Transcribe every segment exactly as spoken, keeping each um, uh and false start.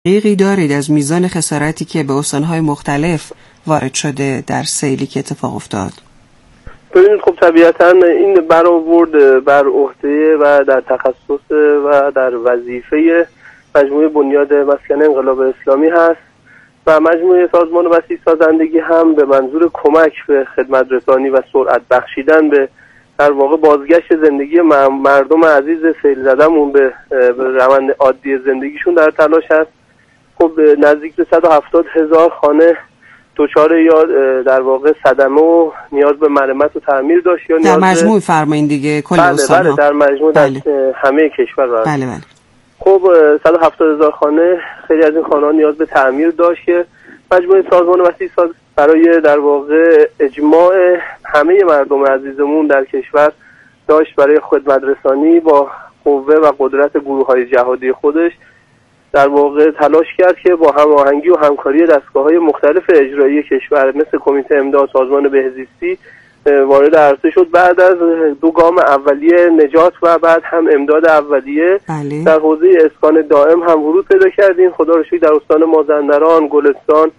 دقیقی دارید از میزان خسارتی که به استانهای مختلف وارد شده در سیلی که اتفاق افتاد؟ ببینید خب طبیعتاً این برآورد بر عهده و در تخصص و در وظیفه مجموعه بنیاد مسکن انقلاب اسلامی هست و مجموعه سازمان وسیع سازندگی هم به منظور کمک به خدمت رسانی و سرعت بخشیدن به در واقع بازگشت زندگی مردم عزیز سیل زدمون به روند عادی زندگیشون در تلاش هست. خب نزدیک به صد و هفتاد هزار خانه دچار یا در واقع صدمه و نیاز به مرمت و تعمیر داشت یا در مجموع فرمایین دیگه کل بله استان‌ها. بله در مجموع بله. در همه کشور بله. بله بله. خب صد و هفتاد هزار خانه خیلی از این خانه‌ها نیاز به تعمیر داشت که مجموعه سازمان وسیع ساز برای در واقع اجماع همه مردم عزیزمون در کشور داشت برای خدمت رسانی با قوه و قدرت گروه‌های جهادی خودش در واقع تلاش کرد که با هماهنگی و همکاری دستگاه‌های مختلف اجرایی کشور مثل کمیته امداد، سازمان بهزیستی وارد عرصه شد. بعد از دو گام اولیه نجات و بعد هم امداد اولیه بله. در حوزه اسکان دائم هم ورود پیدا کردیم. خدا رو شکر در استان مازندران، گلستان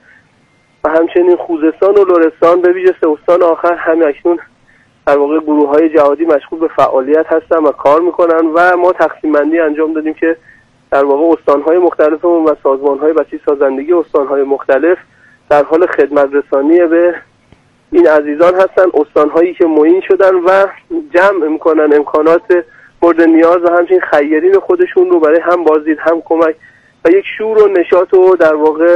و همچنین خوزستان و لرستان به ویژه سه استان آخر هم اکنون در واقع گروه‌های جهادی مشغول به فعالیت هستن و کار میکنن و ما تقسیم بندی انجام دادیم که در واقع استان‌های مختلف و سازمان‌های وسیع سازندگی استان‌های مختلف در حال خدمت رسانی به این عزیزان هستن. استان‌هایی که معین شدن و جمع میکنن امکانات مورد نیاز و همچنین خیرین خودشون رو برای هم بازدید هم کمک و یک شور و نشاط و در واقع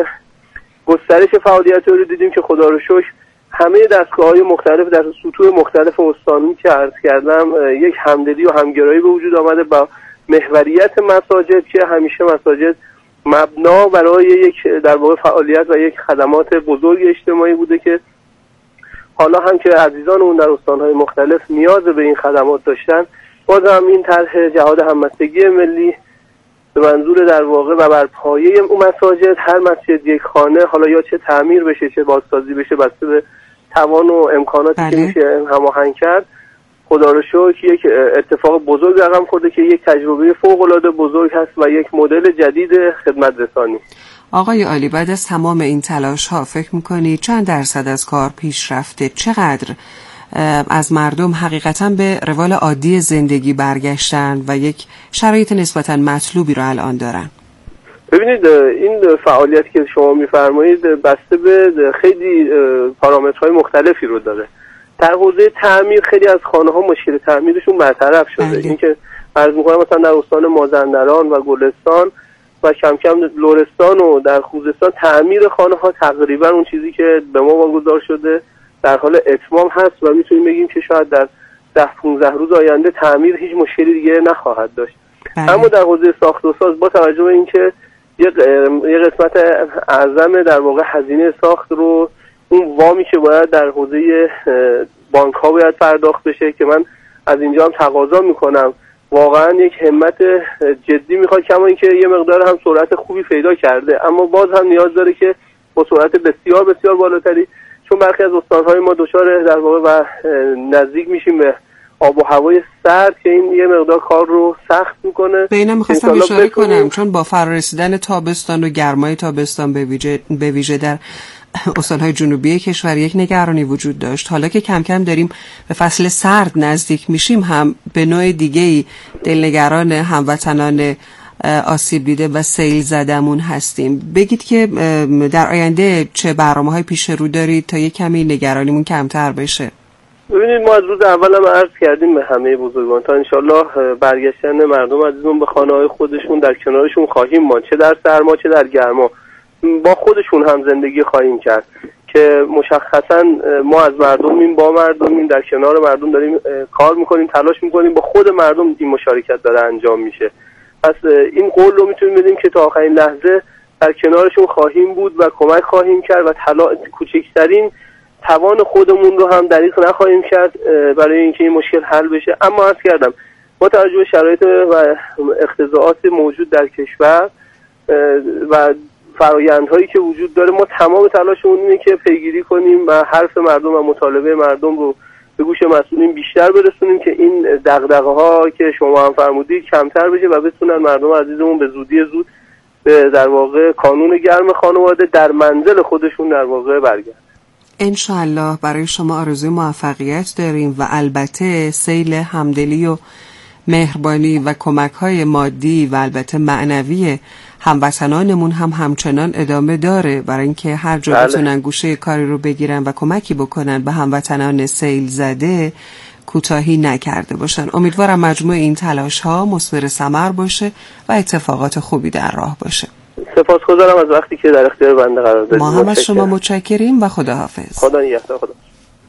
گسترش فعالیت رو دیدیم که خدا رو شکر همه دستگاه‌های مختلف در سطوح مختلف استانی که عرض کردم یک همدلی و همگرایی به وجود آمده با محوریت مساجد که همیشه مساجد مبنا برای یک در واقع فعالیت و یک خدمات بزرگ اجتماعی بوده که حالا هم که عزیزانمون در استان‌های مختلف نیاز به این خدمات داشتن باز هم این طرح جهاد همبستگی ملی به منظور در واقع و بر پایه اون مساجد هر مسجد یک خانه حالا یا چه تعمیر بشه چه بازسازی بشه بسته به توان و امکاناتی بله. که میشه هماهنگ کرد. خدا رو شکر یک اتفاق بزرگ رقم خورده که یک تجربه فوق‌العاده بزرگ هست و یک مدل جدید خدمت رسانی. آقای عالی، بعد از تمام این تلاش ها فکر میکنی چند درصد از کار پیش رفته؟ چقدر از مردم حقیقتا به روال عادی زندگی برگشتن و یک شرایط نسبتا مطلوبی رو الان دارن؟ ببینید این فعالیت که شما میفرمایید بسته به خیلی پارامترهای مختلفی رو داره. در حوزه تعمیر خیلی از خانه ها مشکل تعمیرشون برطرف شده. بله. این که عرض میکنم مثلا در استان مازندران و گلستان و کم کم لرستان و در خوزستان تعمیر خانه ها تقریبا اون چیزی که به ما واگذار شده در حال اتمام هست و میتونیم بگیم که شاید در ده پانزده روز آینده تعمیر هیچ مشکلی دیگه نخواهد داشت. بله. اما در حوزه ساخت و ساز با توجه به اینکه یک یک قسمت اعظم در واقع هزینه ساخت رو اون وامی که باید در حوزه بانک ها باید پرداخت بشه که من از اینجا هم تقاضا میکنم واقعا یک همت جدی میخواد، کما اینکه یه مقدار هم سرعت خوبی پیدا کرده اما باز هم نیاز داره که با سرعت بسیار بسیار بالاتری، چون برخی از استانهای ما دچار در واقع و نزدیک میشیم به آب و هوای سرد که این یه مقدار کار رو سخت میکنه. به اینم میخواستم اشاره کنم چون با فرارسیدن تابستان و گرمای تابستان به ویژه به ویژه در استانهای جنوبی کشور یک نگرانی وجود داشت. حالا که کم کم داریم به فصل سرد نزدیک میشیم هم به نوع دیگه‌ای دلنگران هموطنان آسیب دیده و سیل زدمون هستیم. بگید که در آینده چه برنامه‌های پیش رو دارید تا یک کمی نگرانیمون کمتر بشه؟ ببینید ما از روز اول هم عرض کردیم به همه بزرگان تا انشالله برگشتن مردم عزیزمون به خانه‌های خودشون در کنارشون خواهیم ماند، چه در سرما چه در گرما با خودشون هم زندگی خواهیم کرد که مشخصا ما از مردمیم، با مردمیم، در کنار مردم داریم کار میکنیم، تلاش میکنیم، با خود مردم این مشارکت داره انجام میشه. پس این قول رو میتونیم بدیم که تا آخرین لحظه در کنارشون خواهیم بود و کمک خواهیم کرد و تلا... کوچکترین توان خودمون رو هم دریغ نخواهیم کرد برای اینکه این مشکل حل بشه. اما عرض کردم با توجه به شرایط و اقتضاعات موجود در کشور و فرآیندهایی که وجود داره ما تمام تلاشمون اینه که پیگیری کنیم و حرف مردم و مطالبه مردم رو به گوش مسئولین بیشتر برسونیم که این دغدغه‌ها که شما هم فرمودید کمتر بشه و بتونن مردم عزیزمون به زودی زود به در واقع کانون گرم خانواده در منزل خودشون در واقع برگردن. انشاءالله برای شما آرزوی موفقیت داریم و البته سیل همدلی و مهربانی و کمک‌های مادی و البته معنوی هموطنانمون هم همچنان ادامه داره، برای اینکه هر جا بتونن گوشه کاری رو بگیرن و کمکی بکنن به هموطنان سیل زده کوتاهی نکرده باشن. امیدوارم مجموع این تلاش‌ها مثمر ثمر باشه و اتفاقات خوبی در راه باشه. سپاسگزارم از وقتی که در اختیار بنده قرار دادید. ما هم از شما متشکریم و خداحافظ. خدا نگهدار. خدا.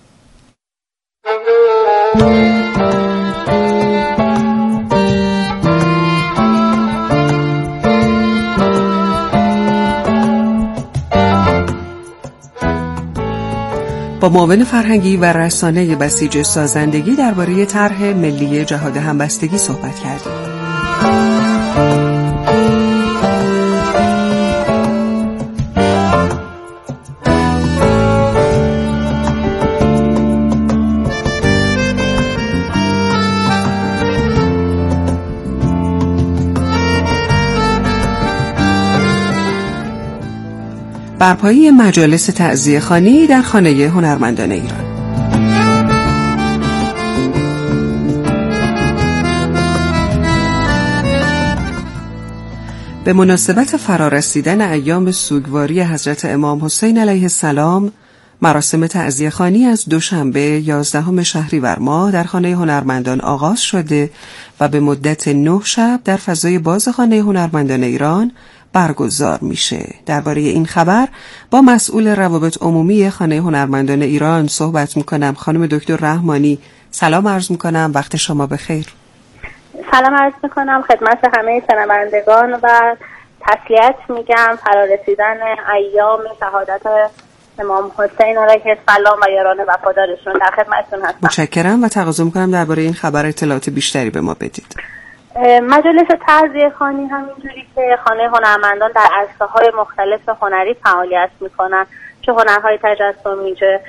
با معاون فرهنگی و رسانه بسیج سازندگی درباره طرح ملی جهاد همبستگی صحبت کردیم. برپایی مجالس تعزیه‌خوانی در خانه هنرمندان ایران. به مناسبت فرارسیدن ایام سوگواری حضرت امام حسین علیه السلام، مراسم تعزیه‌خوانی از دوشنبه یازدهم شهریور ماه در خانه هنرمندان آغاز شده و به مدت نه شب در فضای باز خانه هنرمندان ایران برگزار میشه. درباره این خبر با مسئول روابط عمومی خانه هنرمندان ایران صحبت میکنم. خانم دکتر رحمانی سلام عرض میکنم، وقت شما بخیر. سلام عرض میکنم خدمت همه شنوندگان و تسلیت میگم فرارسیدن ایام شهادت امام حسین علیه السلام و یاران وفادارشون. در خدمتتون هستم. متشکرم و تقاضا میکنم درباره این خبر اطلاعات بیشتری به ما بدید. مجالس تعزیه‌خوانی همینجوری که خانه هنرمندان در عرصه‌های مختلف هنری فعالیت میکنن، چه هنرهای تجسمی، چه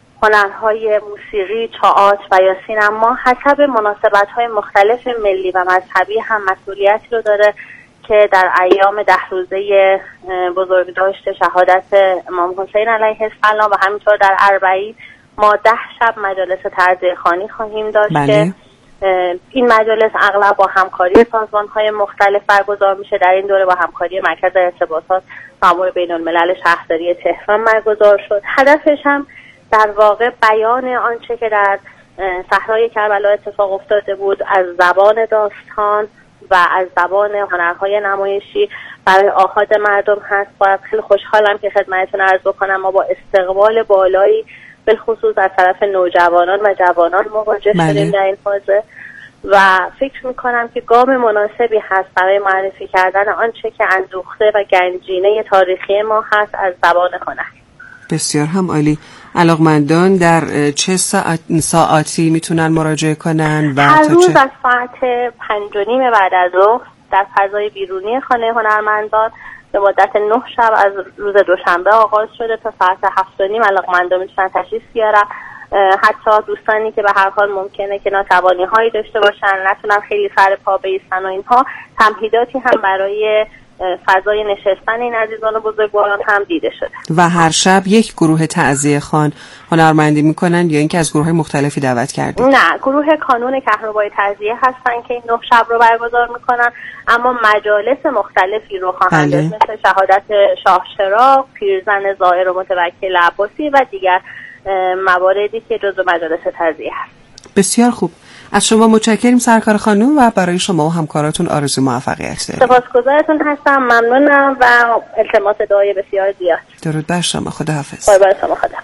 هنرهای موسیقی، تئاتر و یا سینما، حسب مناسبت‌های مختلف ملی و مذهبی هم مسئولیتی رو داره که در ایام ده روزه بزرگداشت شهادت امام حسین علیه السلام و همینطور در اربعین ما ده شب مجالس تعزیه‌خوانی خواهیم داشت. بله. این مجالس اغلب با همکاری سازمان‌های مختلف برگزار میشه. در این دوره با همکاری مرکز ارتباطات مأمور بین‌الملل شهرداری تهران برگزار شد. هدفش هم در واقع بیان آنچه که در صحرای کربلا اتفاق افتاده بود از زبان داستان و از زبان هنرهای نمایشی برای آحاد مردم هست. باید خیلی خوشحالم که خدمتتون عرض بکنم ما با استقبال بالایی بالخصوص از طرف نوجوانان و جوانان مواجه شدیم در این حوزه و فکر میکنم که گام مناسبی هست برای معرفی کردن آنچه که اندوخته و گنجینه تاریخی ما هست از زبان هنر. بسیار هم عالی. علاقمندان در چه ساعت ساعتی میتونن مراجعه کنن و هر تا روز چه؟ از ساعت پنج و نیم بعد از ظهر در فضای بیرونی خانه هنرمندان به مدت نه شب از روز دوشنبه آغاز شده تا ساعت هفت و نیم علاقمندان میتونن تشریف بیارن. حتی دوستانی که به هر حال ممکنه که ناتوانی هایی داشته باشن، نتونن خیلی سر پا بایستن و اینها، تمهیداتی هم برای فضای نشستن این عزیزان و بزرگواران هم دیده شده. و هر شب یک گروه تعزیه‌خوان هنرمندی میکنن یا اینکه از گروه‌های مختلفی دعوت کردید؟ نه، گروه کانون کهربای تعزیه هستن که این نه شب رو برگزار میکنن، اما مجالس مختلفی رو خواهند داشت، مثل شهادت شاه چراغ، پیرزن زائر و متوکل عباسی و دیگر مواردی که جزو مجالس تعزیه هست. بسیار خوب. از شما متشکریم سرکار خانم و برای شما و همکاراتون آرزوی موفقیت دارم. سپاسگزارتون هستم، ممنونم و التماس دعای بسیار زیاد. درود بر شما. خداحافظ. قربان شما. خدا.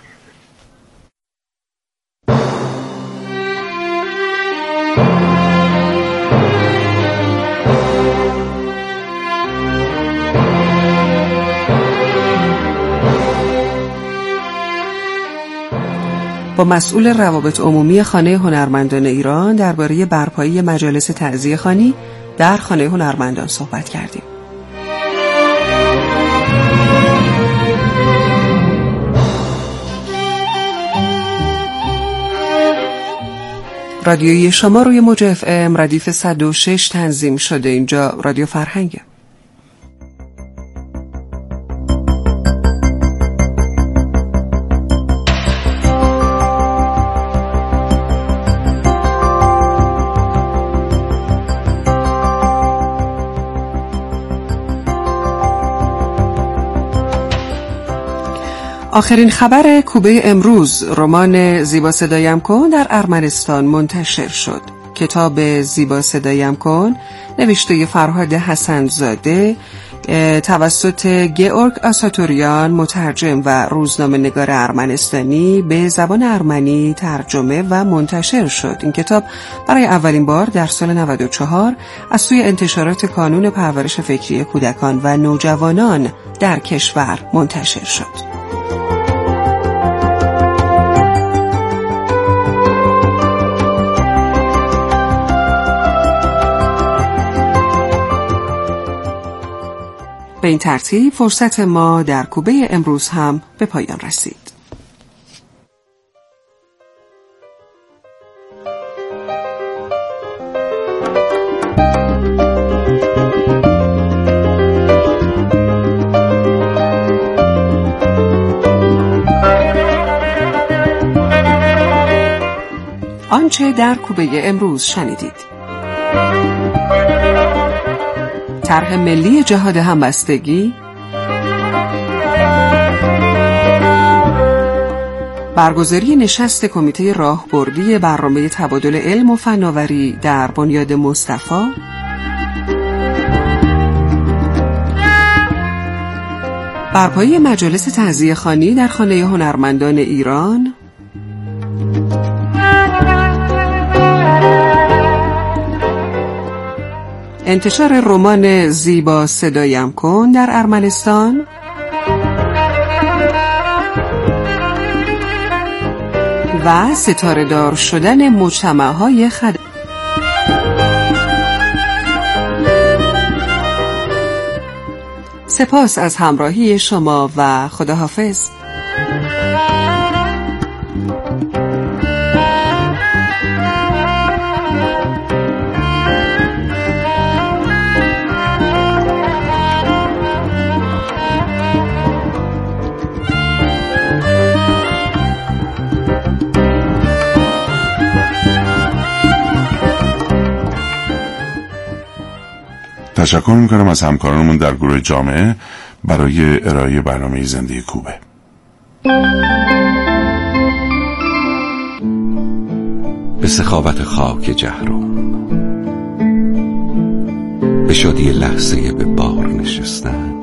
با مسئول روابط عمومی خانه هنرمندان ایران درباره برپایی مجالس تعزیه‌خوانی در خانه هنرمندان صحبت کردیم. رادیوی شما روی موج اف ام ردیف صد و شش تنظیم شده. اینجا رادیو فرهنگه. آخرین خبر کوبه امروز، رمان زیبا صدایم کن در ارمنستان منتشر شد. کتاب زیبا صدایم کن نوشته فرهاد حسن‌زاده توسط گئورگ آساتوریان مترجم و روزنامه نگار ارمنستانی به زبان ارمنی ترجمه و منتشر شد. این کتاب برای اولین بار در سال نود و چهار از سوی انتشارات کانون پرورش فکری کودکان و نوجوانان در کشور منتشر شد. به این ترتیب فرصت ما در کوبه امروز هم به پایان رسید. آنچه در کوبه امروز شنیدید: طرح ملی جهاد همبستگی، برگزاری نشست کمیته راهبردی برنامه تبادل علم و فناوری در بنیاد مصطفی، برپایی مجالس تعزیه‌خوانی در خانه هنرمندان ایران، انتشار رمان زیبا صدایم کن در ارمنستان و ستاره دار شدن مجتمع‌های خد سپاس از همراهی شما و خداحافظ. تشکر میکنم از همکارانمون در گروه جامعه برای ارائه برنامه زنده کوبه. به سخاوت خاک جهرم، به شادی لحظه به بار نشستن،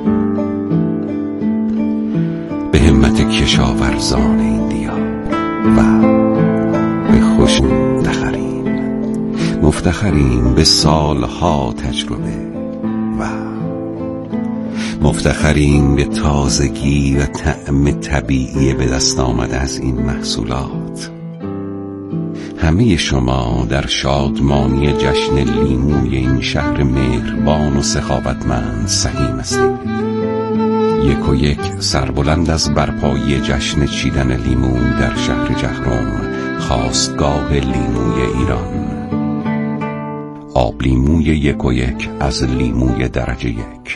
به همت کشاورزان این دیار و به خوش مفتخریم مفتخریم به سالها تجربه و مفتخریم به تازگی و طعم طبیعی به دست آمده از این محصولات. همه شما در شادمانی جشن لیموی این شهر مهربان و سخاوتمند سهیم هستید. یک و یک سربلند از برپایی جشن چیدن لیمو در شهر جهرم، خاستگاه لیموی ایران. آب لیموی یک و یک از لیموی درجه یک.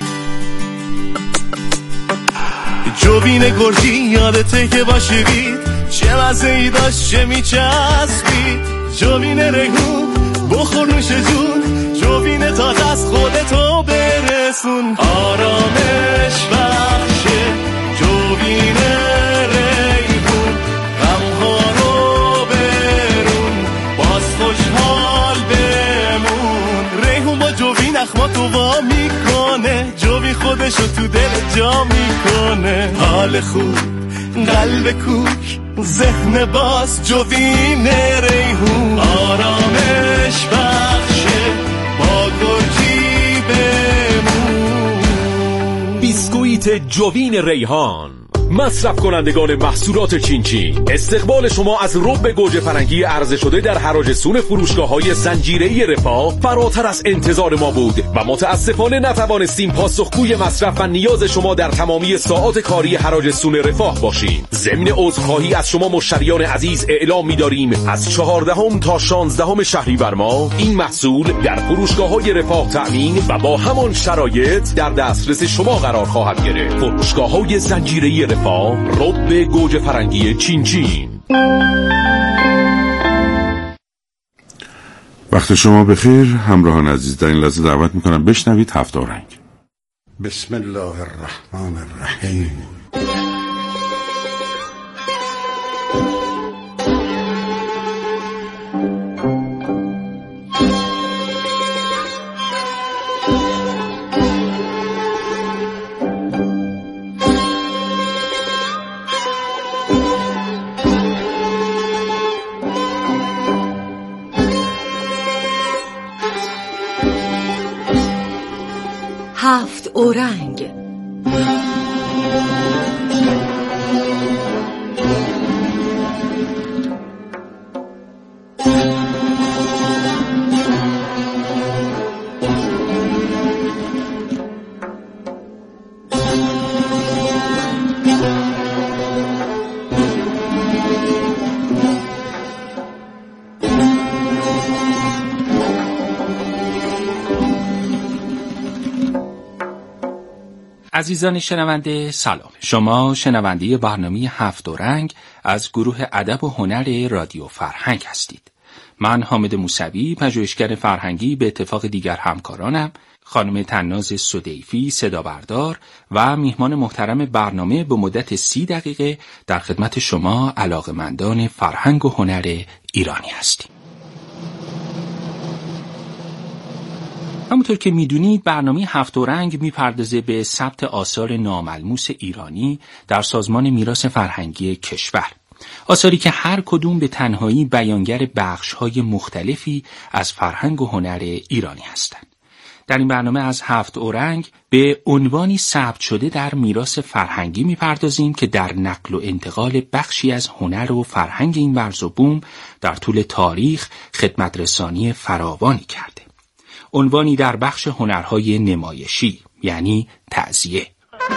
جوین گرجی یادته که باشید، چه مزه‌ای داشت چه میچسبید. جوین ریحون بخور نوش جون، جوین تازه از خودتو برسون. آرامش بخشه جوین ریحون، غمها رو برون باز خوشحال بمون. ریحون با جوین اخماتو وا میکنه، جوین خودشو تو دل جا میکنه. حال خوب قلب کوک ذهن باز جوین ریحون. آرامش بخشه با گرجی بمون. بیسکویت جوین ریحان. مصرف کنندگان محصولات چینچین، استقبال شما از رب گوجه فرنگی عرضه شده در حراج سون فروشگاه‌های زنجیره‌ای رفاه فراتر از انتظار ما بود و متاسفانه نتوانستیم پاسخگوی مصرف و نیاز شما در تمامی ساعات کاری حراج سون رفاه باشیم. ضمن عذرخواهی از شما مشتریان عزیز اعلام می‌داریم از چهاردهم تا شانزدهم شهریور ماه این محصول در فروشگاه‌های رفاه تأمین و با همان شرایط در دسترس شما قرار خواهد گرفت. فروشگاه‌های زنجیره‌ای رفاه، رب گوجه فرنگی چینچین. وقت شما بخیر همراهان عزیز. در این لحظه دعوت میکنم بشنوید هفت آهنگ. بسم الله الرحمن الرحیم. اورنگ. عزیزان شنونده سلام. شما شنونده برنامه هفت اورنگ از گروه ادب و هنر رادیو فرهنگ هستید. من حامد موسوی، پژوهشگر فرهنگی، به اتفاق دیگر همکارانم، خانم تناز سدیفی صدا بردار و میهمان محترم برنامه به مدت سی دقیقه در خدمت شما علاقه‌مندان فرهنگ و هنر ایرانی هستیم. همونطور که میدونید برنامه هفت اورنگ میپردازه به ثبت آثار ناملموس ایرانی در سازمان میراث فرهنگی کشور. آثاری که هر کدوم به تنهایی بیانگر بخش‌های مختلفی از فرهنگ و هنر ایرانی هستند. در این برنامه از هفت اورنگ به عنوانی ثبت شده در میراث فرهنگی میپردازیم که در نقل و انتقال بخشی از هنر و فرهنگ این ورز و بوم در طول تاریخ خدمترسانی فراوانی کرده. عنوانی در بخش هنرهای نمایشی، یعنی تعزیه.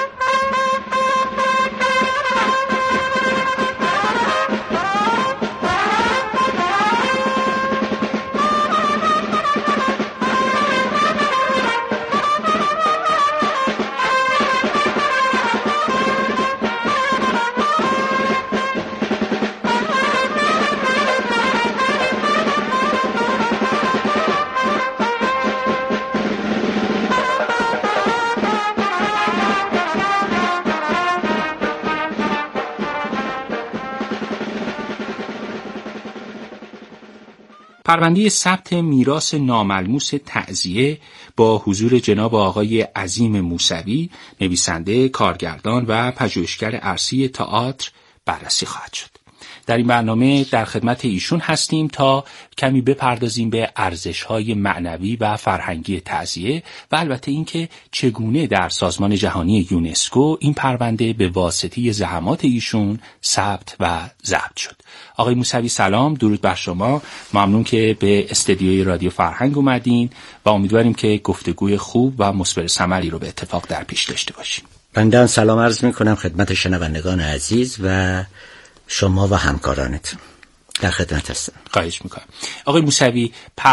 پرونده ثبت میراث ناملموس تعزیه با حضور جناب آقای عظیم موسوی، نویسنده، کارگردان و پژوهشگر ارسی تئاتر بررسی خواهد شد. در این برنامه در خدمت ایشون هستیم تا کمی بپردازیم به ارزش‌های معنوی و فرهنگی تعزیه و البته اینکه چگونه در سازمان جهانی یونسکو این پرونده به واسطه زحمات ایشون ثبت و ضبط شد. آقای موسوی سلام، درود بر شما. ممنون که به استدیوی رادیو فرهنگ اومدین و امیدواریم که گفتگوی خوب و مثمر ثمری رو به اتفاق در پیش داشته باشیم. بنده سلام عرض می‌کنم خدمت شنوندگان عزیز و شما و همکارانتون. در خدمت هستم. خواهش میکنم. آقای موسوی،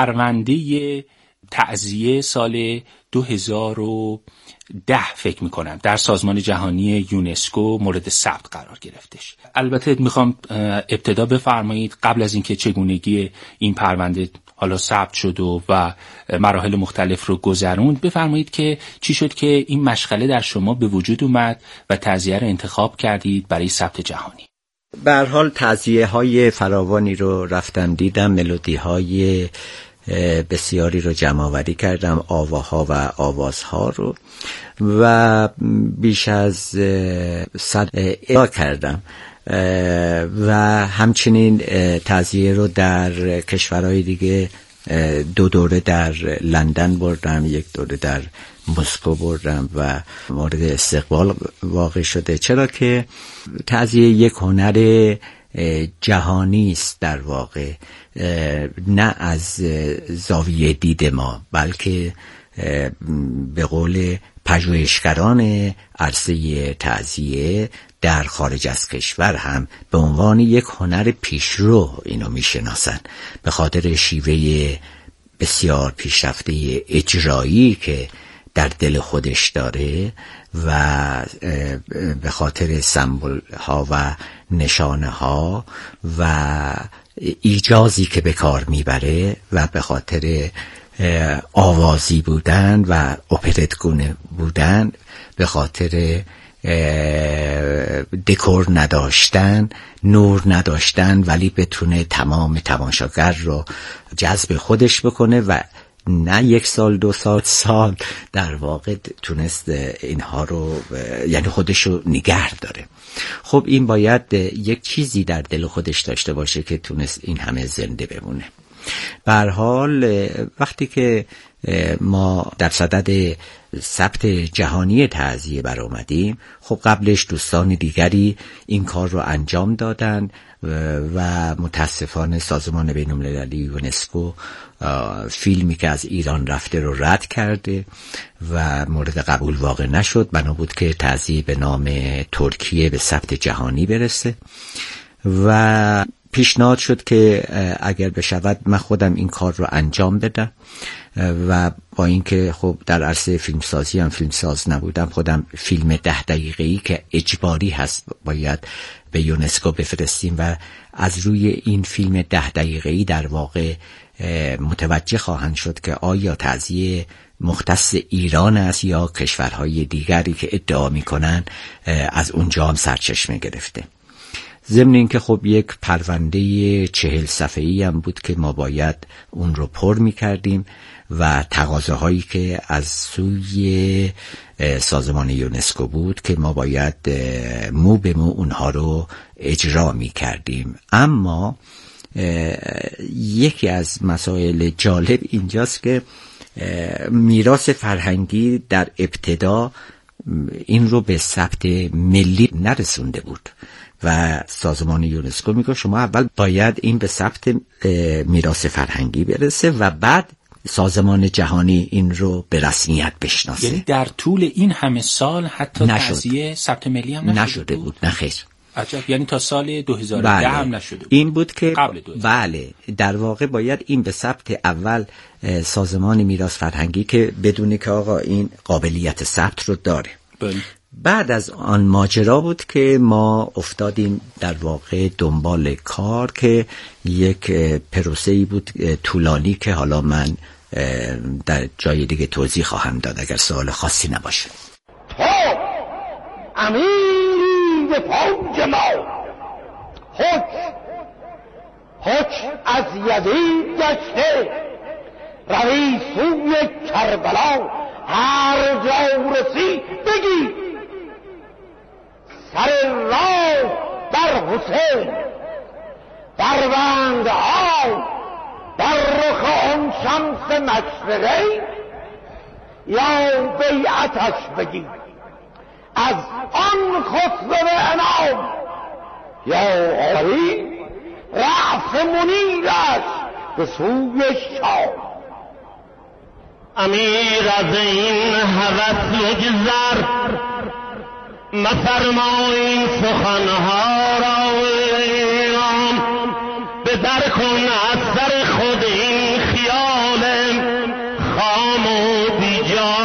پرونده تعزیه سال دو هزار و ده فکر میکنم در سازمان جهانی یونسکو مورد ثبت قرار گرفتش. البته میخوام ابتدا بفرمایید قبل از اینکه چگونگی این پرونده حالا ثبت شد و, و مراحل مختلف رو گذروند، بفرمایید که چی شد که این مشغله در شما به وجود اومد و تعزیه رو انتخاب کردید برای ثبت جهانی؟ به هر حال تعزیه های فراوانی رو رفتم دیدم، ملودی های بسیاری رو جمع آوری کردم، آواها و آوازها رو، و بیش از صد اجرا کردم و همچنین تعزیه رو در کشورهای دیگه دو دوره در لندن بردم، یک دوره در مسکو بردم و مورد استقبال واقع شده، چرا که تعزیه یک هنر جهانی است در واقع، نه از زاویه دید ما بلکه به قول پژوهشگران عرصه تعزیه در خارج از کشور هم به عنوان یک هنر پیشرو اینو میشناسن، به خاطر شیوه بسیار پیشرفته اجرایی که در دل خودش داره و به خاطر سمبل ها و نشانه ها و ایجازی که به کار میبره و به خاطر آوازی بودن و اپرت گونه بودن، به خاطر دکور نداشتن، نور نداشتن، ولی بتونه تمام تماشاگر رو جذب خودش بکنه و نه یک سال دو سال سال در واقع تونست اینها رو یعنی خودش رو نگه داره. خب این باید یک چیزی در دل خودش داشته باشه که تونست این همه زنده بمونه. به هر حال وقتی که ما در صدد ثبت جهانی تعزیه برآمدیم، خب قبلش دوستان دیگری این کار رو انجام دادن و متاسفانه سازمان بین‌المللی یونسکو فیلمی که از ایران رفته رو رد کرده و مورد قبول واقع نشد. بنا بود که تعزیه به نام ترکیه به ثبت جهانی برسه و پیشنهاد شد که اگر بشود من خودم این کار رو انجام بدم و با اینکه خب در عرصه فیلمسازی هم فیلمساز نبودم، خودم فیلم ده دقیقه‌ای که اجباری هست باید به یونسکو بفرستیم و از روی این فیلم ده دقیقه‌ای در واقع متوجه خواهند شد که آیا تعزیه مختص ایران است یا کشورهای دیگری که ادعا می‌کنن از اونجا هم سرچشمه گرفته. ضمن این که خب یک پرونده چهل صفحه‌ای هم بود که ما باید اون رو پر می‌کردیم و تقاضاهایی که از سوی سازمان یونسکو بود که ما باید مو به مو اونها رو اجرا می‌کردیم. اما یکی از مسائل جالب اینجاست که میراث فرهنگی در ابتدا این رو به ثبت ملی نرسونده بود و سازمان یونسکو میگه شما اول باید این به ثبت میراث فرهنگی برسه و بعد سازمان جهانی این رو به رسمیت بشناسه. یعنی در طول این همه سال حتی تعزیه ثبت ملی هم نشده, نشده بود. نه خیر. عجب. یعنی تا سال دو هزار و ده بله. هم نشده بود. این بود که قبل بله در واقع باید این به ثبت اول سازمان میراث فرهنگی که بدونه که آقا این قابلیت ثبت رو داره. بله. بعد از آن ماجرا بود که ما افتادیم در واقع دنبال کار که یک پروسه‌ای بود طولانی که حالا من در جای دیگه توضیح خواهم داد اگر سوال خاصی نباشه. تو امیری به فوج ما حک حک از یزید گشته روی سوی کربلا هر جا رسی بگی سر راه در حسین در بند آی در رخ آن شمس مشرقی یا بیعتش بگی از آن خسرو انام یا آری رأس منیرش به سوی شام. امیر از این هوس مگذر مفرمای این سخنها را به در کن از سر خود این خیال خام و بیجا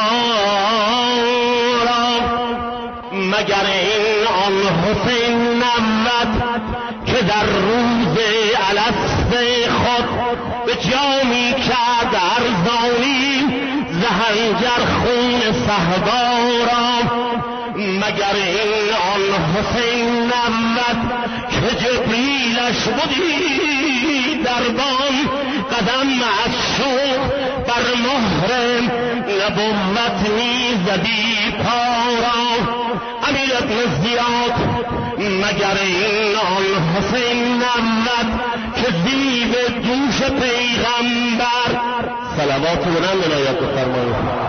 را مگر این آن حسین نبود که در روز الست خود به جامی کرد ارزانی زهنجر خون صحبا را مگر این آن حسین نبود که جبریلش بودی در بام قدم از شوق بر مهر نبوت میزدی پا را امیر ابن زیاد مگر این آن حسین نبود که زیب دوش پیغمبر صلوات بلند عنایت بفرمایید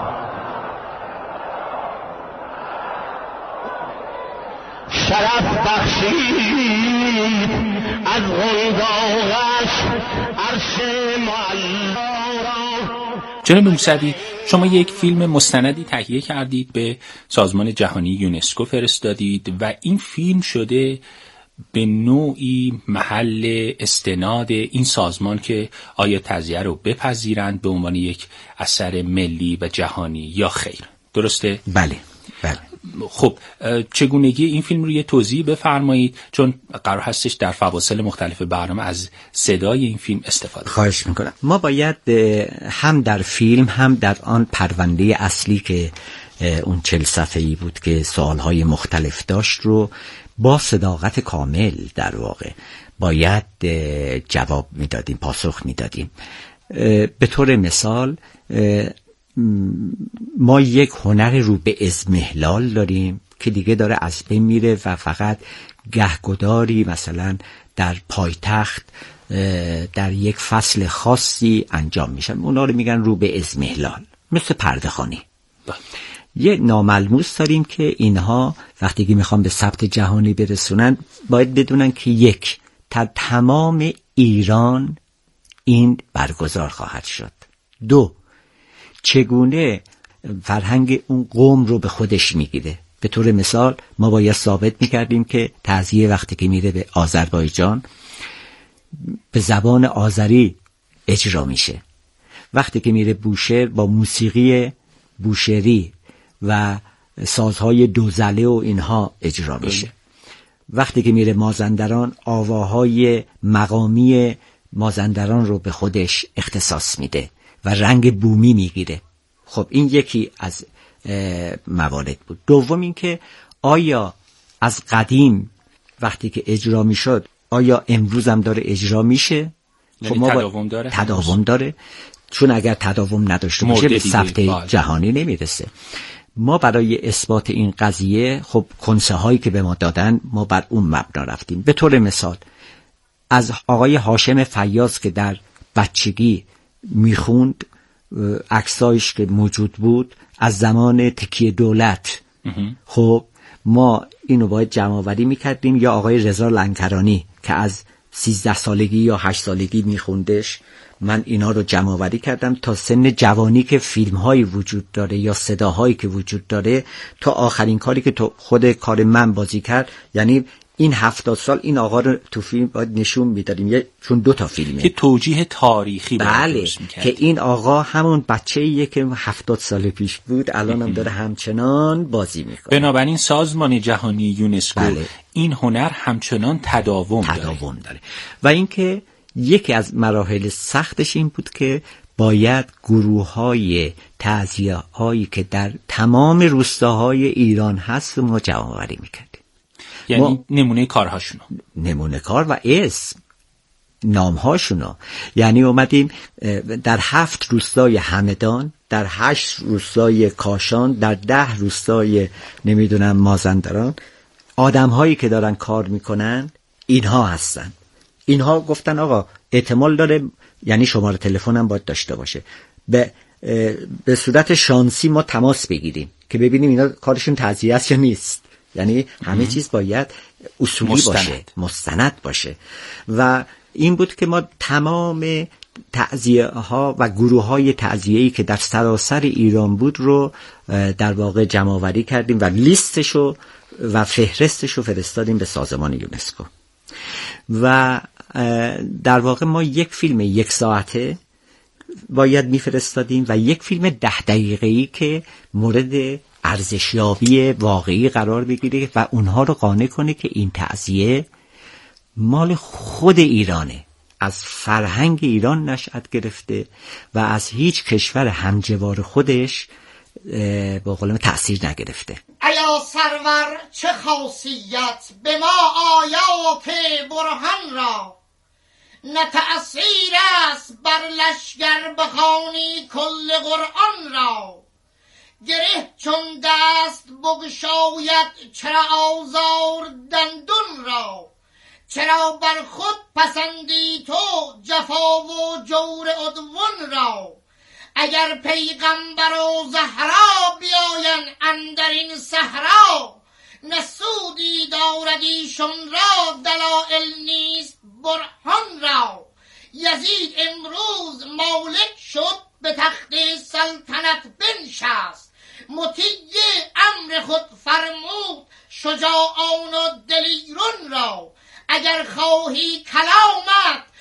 شرف بخشید از غنداغش عرش معلا را. جناب موسوی، شما یک فیلم مستندی تهیه کردید به سازمان جهانی یونسکو فرستادید و این فیلم شده به نوعی محل استناد این سازمان که آیا تعزیه رو بپذیرند به عنوان یک اثر ملی و جهانی یا خیر. درسته؟ بله بله. خب چگونگی این فیلم رو یه توضیح بفرمایید، چون قرار هستش در فواصل مختلف برنامه از صدای این فیلم استفاده. خواهش میکنم. ما باید هم در فیلم هم در آن پرونده اصلی که اون چل صفحه‌ای بود که سوالهای مختلف داشت رو با صداقت کامل در واقع باید جواب میدادیم، پاسخ میدادیم. به طور مثال ما یک هنر رو به اضمحلال داریم که دیگه داره از بین میره و فقط گهگداری مثلا در پایتخت در یک فصل خاصی انجام میشن. اونا رو میگن رو به ازمهلال، مثل پرده خوانی. یه ناملموس داریم که اینها وقتی که میخوان به ثبت جهانی برسونن باید بدونن که یک، در تمام ایران این برگزار خواهد شد. دو، چگونه فرهنگ اون قوم رو به خودش میگیره. به طور مثال ما باید ثابت میکردیم که تعزیه وقتی که میره به آذربایجان به زبان آذری اجرا میشه، وقتی که میره بوشهر با موسیقی بوشهری و سازهای دوزله و اینها اجرا میشه، وقتی که میره مازندران آواهای مقامی مازندران رو به خودش اختصاص میده و رنگ بومی میگیره. خب این یکی از موارد بود. دوم این که آیا از قدیم وقتی که اجرا میشد آیا امروز هم داره اجرا میشه؟ خب ما تداوم داره؟ تداوم داره، چون اگر تداوم نداشته باشه به ثبت جهانی نمیرسه. ما برای اثبات این قضیه خب کنسه هایی که به ما دادن ما بر اون مبنا رفتیم. به طور مثال از آقای هاشم فیاض که در بچگی میخوند، عکسایش که موجود بود از زمان تکیه دولت، خب ما اینو باید جمع آوری میکردیم. یا آقای رضا لنکرانی که از سیزده سالگی یا هشت سالگی میخوندش، من اینا رو جمع آوری کردم تا سن جوانی که فیلم هایی وجود داره یا صداهایی که وجود داره تا آخرین کاری که تو خود کار من بازی کرد. یعنی این هفتاد سال این آقا رو تو فیلم باید نشون میدادیم، یه چون دو تا فیلمه که توجیه تاریخی بله که این آقا همون بچه‌ایه که هفتاد سال پیش بود الان هم داره همچنان بازی میکنه. بنابراین سازمان جهانی یونسکو بله. این هنر همچنان تداوم, تداوم داره. داره و اینکه یکی از مراحل سختش این بود که باید گروه‌های تعزیه‌هایی که در تمام روستاهای ایران هست ما جمع‌آوری میکردیم. یعنی ما نمونه کارهاشونو، نمونه کار و اسم نامهاشونو. یعنی اومدیم در هفت روستای همدان، در هشت روستای کاشان، در ده روستای نمیدونم مازندران، آدم هایی که دارن کار میکنن اینها هستن. اینها گفتن آقا احتمال داره، یعنی شماره تلفنم باید داشته باشه، به به صورت شانسی ما تماس بگیریم که ببینیم اینا کارشون تعزیه است یا نیست. یعنی همه چیز باید اصولی مستند. باشه، مستند باشه. و این بود که ما تمام تعزیه ها و گروه های تعزیه‌ای که در سراسر ایران بود رو در واقع جمع آوری کردیم و لیستشو و فهرستشو فرستادیم به سازمان یونسکو. و در واقع ما یک فیلم یک ساعته باید میفرستادیم و یک فیلم ده دقیقه‌ای که مورد ارزشیابی واقعی قرار بگیره و اونها رو قانع کنه که این تعزیه مال خود ایرانه، از فرهنگ ایران نشأت گرفته و از هیچ کشور همجوار خودش با قلم تأثیر نگرفته. ایا سرور چه خاصیت به ما آیات برهان را، نه تأثیر است بر لشگر بخوانی کل قرآن را. گره چون دست بگشاید چرا آزار دندون را، چرا بر خود پسندی تو جفا و جور عدوان را. اگر پیغمبر و زهرا بیاین اندر این صحرا، نسودی داردیشون را دلائل نیست برهان را. یزید امروز مالک شد به تخت سلطنت بنشست، مطیع امر خود فرمود شجاعان و دلیرون را. اگر خواهی کلامت